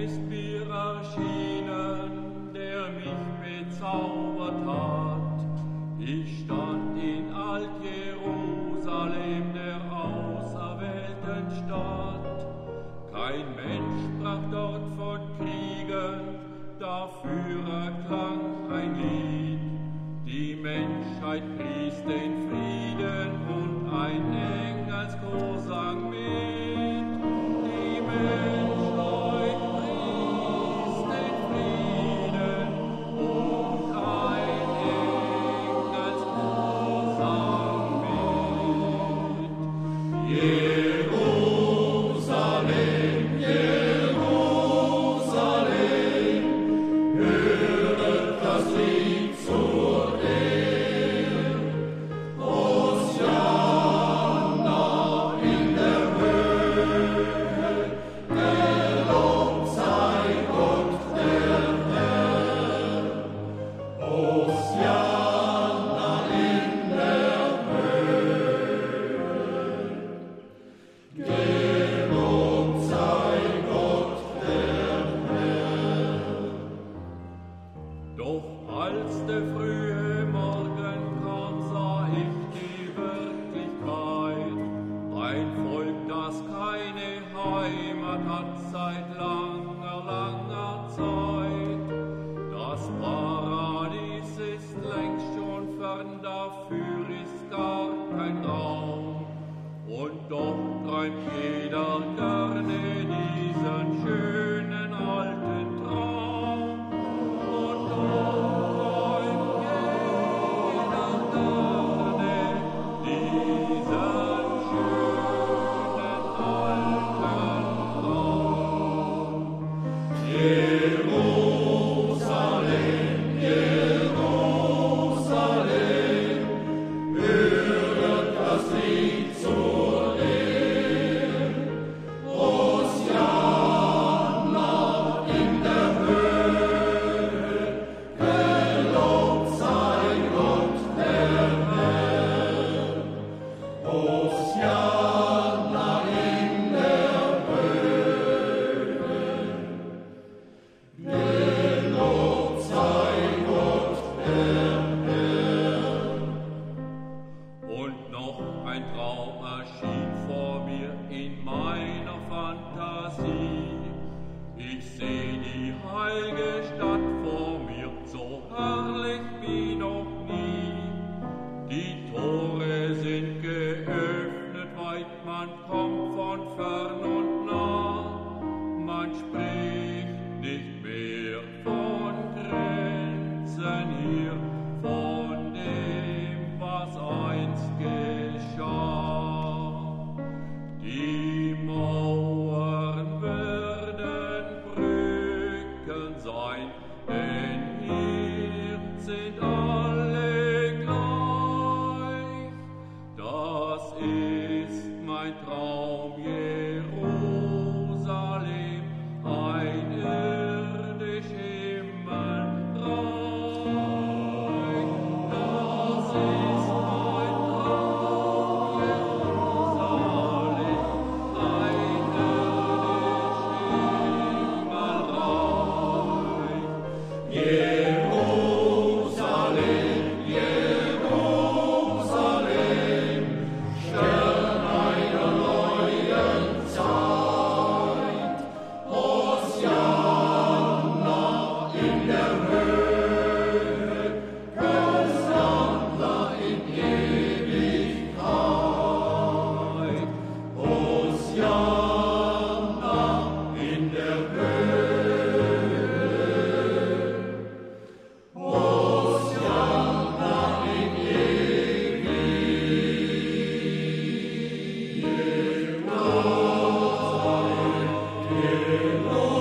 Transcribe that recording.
ist mir erschienen, der mich bezaubert hat. Ich stand in Alt-Jerusalem, der auserwählten Stadt. Kein Mensch sprach dort von Kriegen, dafür erklang ein Lied. Die Menschheit pries den Frieden und ein Engelschor sang mit. Die Menschheit pries den Frieden und ein Engelschor sang mit. Jerusalem, Jerusalem, höret das Lied zur Ehr. Hosianna in der Höhe, gelobt sei Gott der Herr. Hosianna in der Höhe, gelobt sei Gott der Herr. Doch als der frühe Morgen kam, sah ich die Wirklichkeit. Ein Volk, das keine Heimat hat seit langer, langer Zeit. Das Paradies ist längst schon fern, dafür ist gar kein Raum. Und doch träumt jeder gerne diesen schönen alten Traum. Und doch träumt jeder gerne diesen schönen alten Traum. Jerusalem, Jerusalem, höret das Lied zur Ehr. Hosianna in der Höhe, gelobt sei Gott der Herr. Hosianna in der Höhe, gelobt sei Gott der Herr. Und noch ein Traum erschien vor mir in meiner Fantasie. Ich seh die heilige Stadt vor mir, so herrlich wie noch nie. Die Tore sind geöffnet weit, man kommt von fern und nah. Man spricht nicht mehr von Grenzen hier, von dem, was einst geschah. Die Mauern werden Brücken sein, denn hier sind alle gleich. Das ist mein Traum, Jerusalem, ein irdisch Himmelreich. Das ist mein Traum, Jerusalem, ein irdisch Himmelreich. Jerusalem, Jerusalem, Stern einer neuen Zeit. Hosianna in der Höhe, Hosanna in Ewigkeit. Hosianna in der Höhe, Hosianna in Ewigkeit.